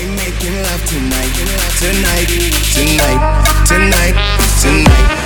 making love tonight, tonight, tonight, tonight, tonight.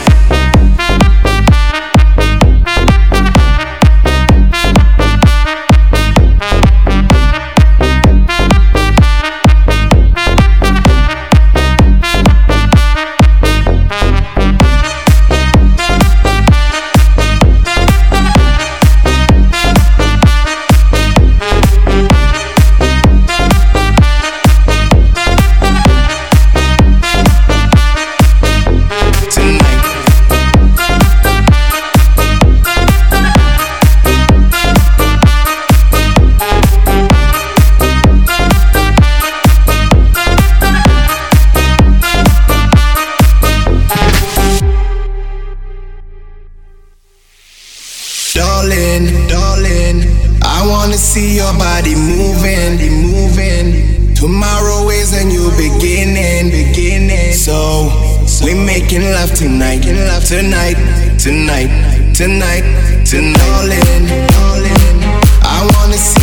Darling, I wanna see your body moving. Tomorrow is a new beginning. So we making love tonight, tonight, tonight, tonight, tonight. Darling, I wanna see